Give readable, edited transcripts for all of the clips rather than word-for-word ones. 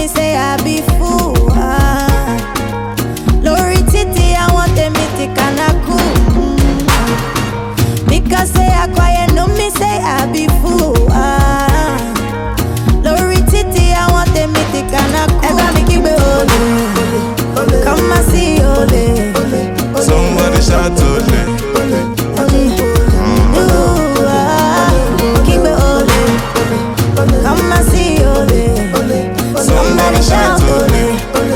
me say I be fool. Lori Titi, I want them to kinda cool. Because say I quiet, no me say I be fool. Lori Titi, I want them to kinda cool. Ever me keep it ole. Come and see ole. Somebody shout ole. Keep it ole. Come and see ole. Somebody shout ole.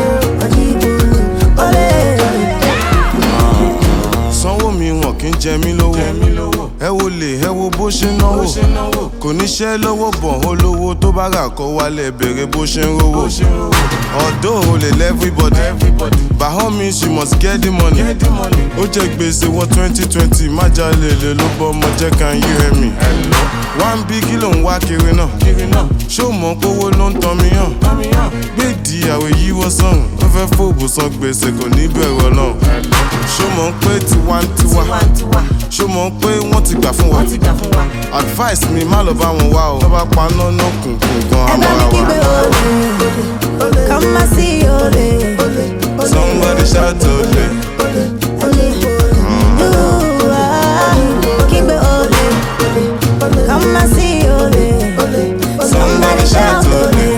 Sanwó mi wọn kì í jẹ mí lówó. Ẹ wo lè ẹ wo bó ṣe náwó. Kò níṣẹ́ lọ́wọ́ bọ̀ olówó tó bá rà kọ́ wálé bèrè bó ṣe ń rówó. Although o lè everybody, by all means you must get the money. Ó jẹ gbèsè wọ 2020 má jalè lè ló bọ́ ọmọ jẹ́ can you hear me? Wá ń bí kí ló ń wá kiri náà. Ṣó mọ̀ pé owó ló ń tan mi hàn? Gbèdì àwẹ̀ yíwọ́ sọ̀hún. Ó fẹ́ fòbù san gbèsè kò ní bẹ̀rù Ọlọ́run. Ṣó mọ̀ pé tiwantiwa. Ṣó mọ̀ pé wọ́n ti gbà fún wa. Advice mi má lọ bá wọn wá o. Tó bá paná náà kùnkùn gan amọ́ra wa. Come and see ole. Somebody shout ole. Keep it ole. Come and see ole. Somebody shout ole.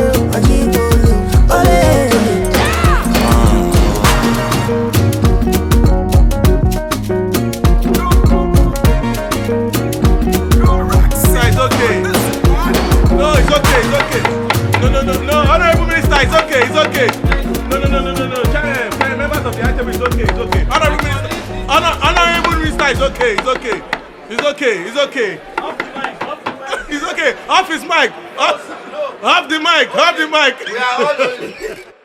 It's okay. No, it's okay, it's okay. No, Honorable Minister, it's okay, it's okay. No. Members of the item, it's okay, it's okay. Honorable Minister, Honorable Minister, it's okay, it's okay. It's okay, it's okay. It's okay, off his mic. Off the mic, off the mic.